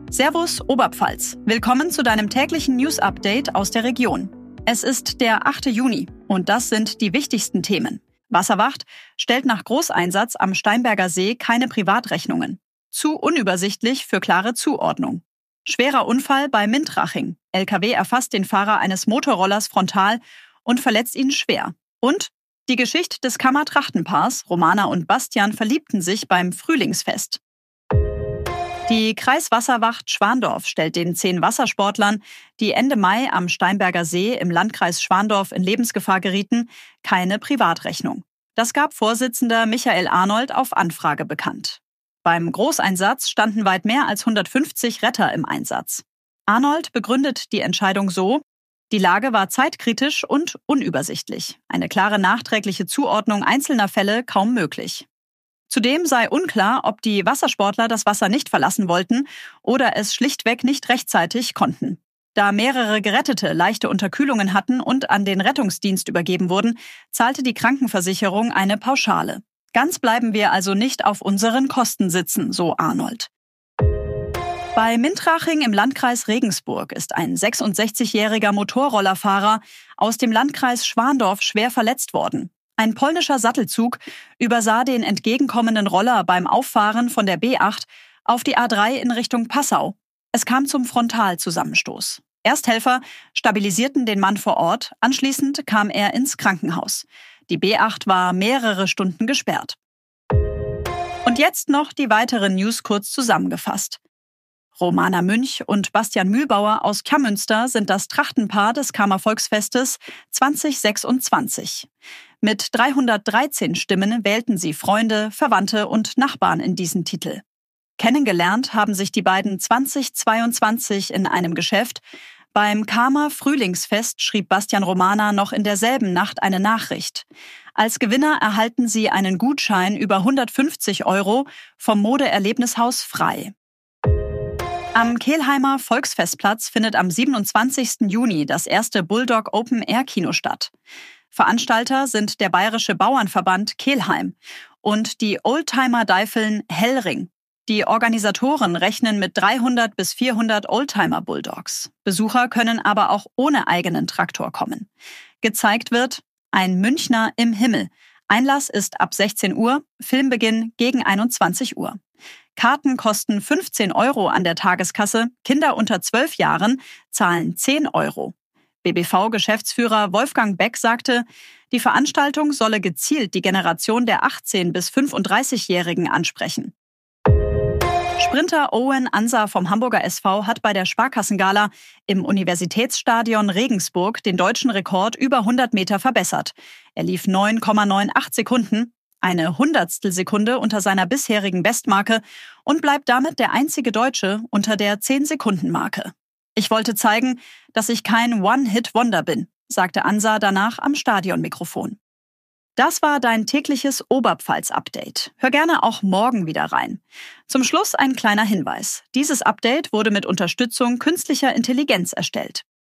Servus Oberpfalz. Willkommen zu deinem täglichen News-Update aus der Region. Es ist der 8. Juni und das sind die wichtigsten Themen. Wasserwacht stellt nach Großeinsatz am Steinberger See keine Privatrechnungen. Zu unübersichtlich für klare Zuordnung. Schwerer Unfall bei Mintraching. LKW erfasst den Fahrer eines Motorrollers frontal und verletzt ihn schwer. Und die Geschichte des Kammer-Trachtenpaars, Romana und Bastian, verliebten sich beim Frühlingsfest. Die Kreiswasserwacht Schwandorf stellt den 10 Wassersportlern, die Ende Mai am Steinberger See im Landkreis Schwandorf in Lebensgefahr gerieten, keine Privatrechnung. Das gab Vorsitzender Michael Arnold auf Anfrage bekannt. Beim Großeinsatz standen weit mehr als 150 Retter im Einsatz. Arnold begründet die Entscheidung so: Die Lage war zeitkritisch und unübersichtlich. Eine klare nachträgliche Zuordnung einzelner Fälle kaum möglich. Zudem sei unklar, ob die Wassersportler das Wasser nicht verlassen wollten oder es schlichtweg nicht rechtzeitig konnten. Da mehrere Gerettete leichte Unterkühlungen hatten und an den Rettungsdienst übergeben wurden, zahlte die Krankenversicherung eine Pauschale. Ganz bleiben wir also nicht auf unseren Kosten sitzen, so Arnold. Bei Mintraching im Landkreis Regensburg ist ein 66-jähriger Motorrollerfahrer aus dem Landkreis Schwandorf schwer verletzt worden. Ein polnischer Sattelzug übersah den entgegenkommenden Roller beim Auffahren von der B8 auf die A3 in Richtung Passau. Es kam zum Frontalzusammenstoß. Ersthelfer stabilisierten den Mann vor Ort, anschließend kam er ins Krankenhaus. Die B8 war mehrere Stunden gesperrt. Und jetzt noch die weiteren News kurz zusammengefasst. Romana Münch und Bastian Mühlbauer aus Kärrmünster sind das Trachtenpaar des Kammervolksfestes 2026. Mit 313 Stimmen wählten sie Freunde, Verwandte und Nachbarn in diesen Titel. Kennengelernt haben sich die beiden 2022 in einem Geschäft. Beim Kammer Frühlingsfest schrieb Bastian Romana noch in derselben Nacht eine Nachricht. Als Gewinner erhalten sie einen Gutschein über 150 € vom Modeerlebnishaus Frei. Am Kelheimer Volksfestplatz findet am 27. Juni das erste Bulldog Open Air Kino statt. Veranstalter sind der Bayerische Bauernverband Kelheim und die Oldtimer-Deifeln Hellring. Die Organisatoren rechnen mit 300 bis 400 Oldtimer-Bulldogs. Besucher können aber auch ohne eigenen Traktor kommen. Gezeigt wird ein Münchner im Himmel. Einlass ist ab 16 Uhr, Filmbeginn gegen 21 Uhr. Karten kosten 15 € an der Tageskasse, Kinder unter 12 Jahren zahlen 10 €. BBV-Geschäftsführer Wolfgang Beck sagte, die Veranstaltung solle gezielt die Generation der 18- bis 35-Jährigen ansprechen. Sprinter Owen Ansa vom Hamburger SV hat bei der Sparkassengala im Universitätsstadion Regensburg den deutschen Rekord über 100 Meter verbessert. Er lief 9,98 Sekunden, eine Hundertstelsekunde unter seiner bisherigen Bestmarke und bleibt damit der einzige Deutsche unter der 10-Sekunden-Marke. Ich wollte zeigen, dass ich kein One-Hit-Wonder bin, sagte Ansa danach am Stadionmikrofon. Das war dein tägliches Oberpfalz-Update. Hör gerne auch morgen wieder rein. Zum Schluss ein kleiner Hinweis. Dieses Update wurde mit Unterstützung künstlicher Intelligenz erstellt.